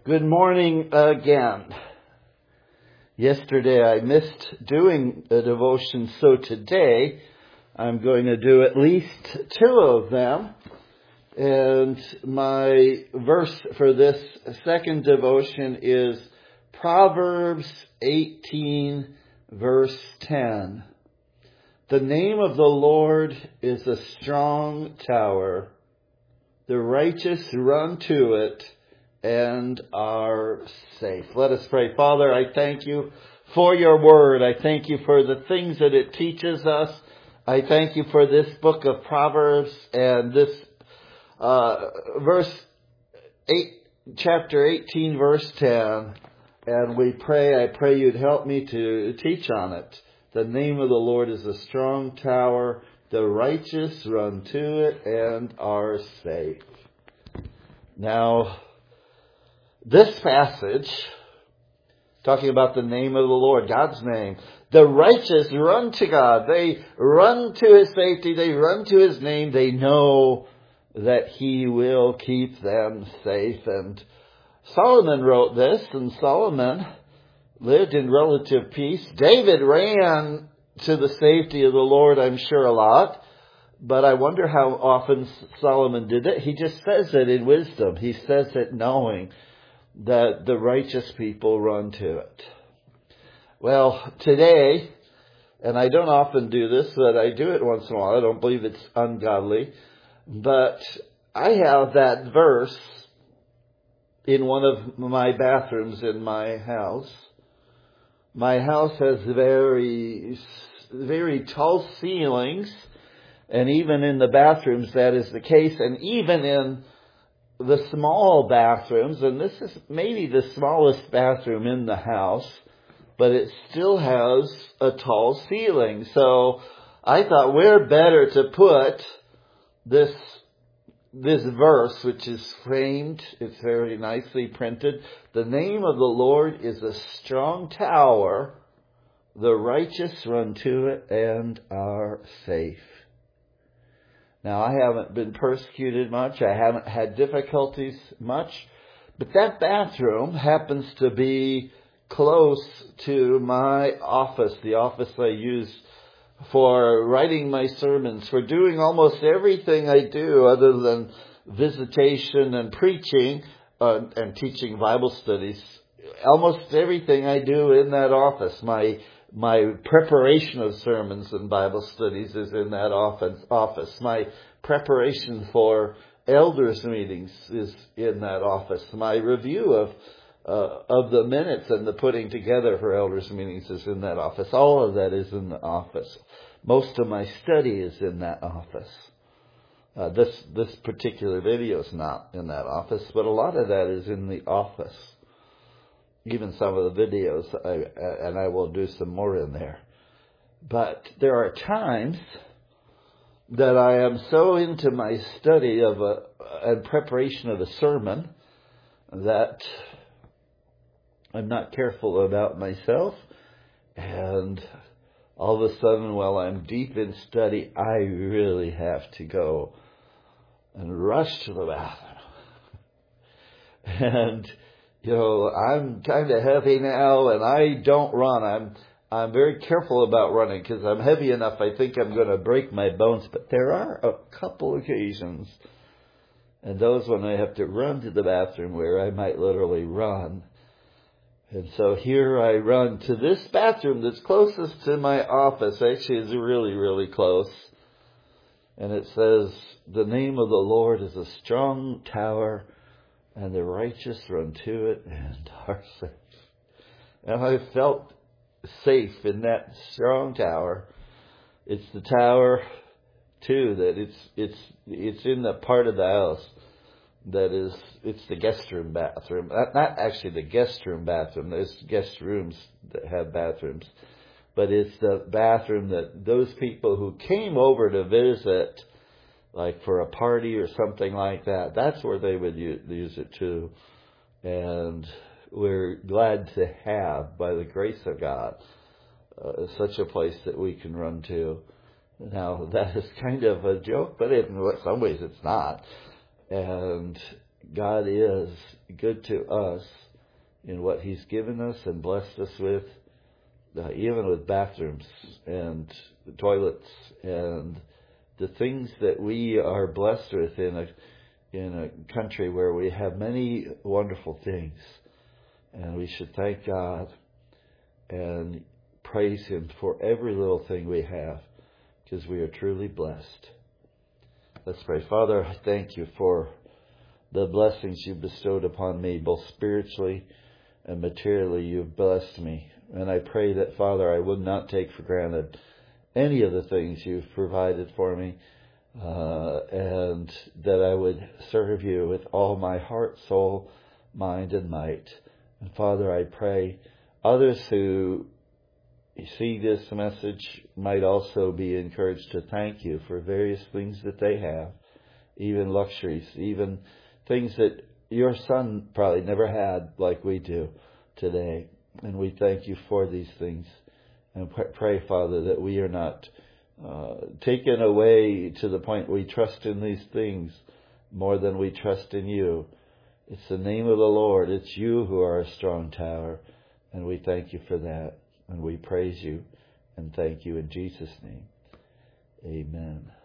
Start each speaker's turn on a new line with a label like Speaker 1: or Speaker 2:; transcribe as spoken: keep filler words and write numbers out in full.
Speaker 1: Good morning again. Yesterday I missed doing a devotion, so today I'm going to do at least two of them. And my verse for this second devotion is Proverbs eighteen, verse ten. The name of the Lord is a strong tower. The righteous run to it and are safe. Let us pray. Father, I thank you for your word. I thank you for the things that it teaches us. I thank you for this book of Proverbs and this uh, verse eight, chapter eighteen, verse ten. And we pray, I pray you'd help me to teach on it. The name of the Lord is a strong tower. The righteous run to it and are safe. Now, this passage, talking about the name of the Lord, God's name, the righteous run to God. They run to His safety. They run to His name. They know that He will keep them safe. And Solomon wrote this, and Solomon lived in relative peace. David ran to the safety of the Lord, I'm sure, a lot. But I wonder how often Solomon did it. He just says it in wisdom. He says it knowing that the righteous people run to it. Well, today, and I don't often do this, but I do it once in a while. I don't believe it's ungodly. But I have that verse in one of my bathrooms in my house. My house has very, very tall ceilings. And even in the bathrooms, that is the case. And even in the small bathrooms, and this is maybe the smallest bathroom in the house, but it still has a tall ceiling. So I thought, where better to put this this verse, which is framed, it's very nicely printed. The name of the Lord is a strong tower. The righteous run to it and are safe. Now, I haven't been persecuted much. I haven't had difficulties much. But that bathroom happens to be close to my office, the office I use for writing my sermons, for doing almost everything I do other than visitation and preaching uh, and teaching Bible studies. Almost everything I do in that office. My My preparation of sermons and Bible studies is in that office. My preparation for elders meetings is in that office. My review of uh, of the minutes and the putting together for elders meetings is in that office. All of that is in the office. Most of my study is in that office. Uh, this this particular video is not in that office, but a lot of that is in the office. Even some of the videos, I, and I will do some more in there. But there are times that I am so into my study of a, and preparation of a sermon that I'm not careful about myself. And all of a sudden, while I'm deep in study, I really have to go and rush to the bathroom. And You know, I'm kind of heavy now, and I don't run. I'm I'm very careful about running because I'm heavy enough. I think I'm going to break my bones. But there are a couple occasions, and those when I have to run to the bathroom where I might literally run. And so here I run to this bathroom that's closest to my office. Actually, it's really, really close. And it says, the name of the Lord is a strong tower, and the righteous run to it and are safe. And I felt safe in that strong tower. It's the tower, too, that it's it's it's in the part of the house that is, it's the guest room bathroom. Not, not actually the guest room bathroom. There's guest rooms that have bathrooms. But it's the bathroom that those people who came over to visit, like for a party or something like that, that's where they would use it too. And we're glad to have, by the grace of God, uh, such a place that we can run to. Now, that is kind of a joke, but in some ways it's not. And God is good to us in what He's given us and blessed us with, uh, even with bathrooms and toilets and the things that we are blessed with in a in a country where we have many wonderful things. And we should thank God and praise Him for every little thing we have, because we are truly blessed. Let's pray. Father, I thank You for the blessings You've bestowed upon me, both spiritually and materially. You've blessed me. And I pray that, Father, I would not take for granted any of the things You've provided for me, uh, and that I would serve You with all my heart, soul, mind, and might. And Father, I pray others who see this message might also be encouraged to thank You for various things that they have, even luxuries, even things that Your Son probably never had like we do today. And we thank You for these things. And pray, Father, that we are not uh, taken away to the point we trust in these things more than we trust in You. It's the name of the Lord. It's You who are a strong tower. And we thank You for that. And we praise You and thank You in Jesus' name. Amen.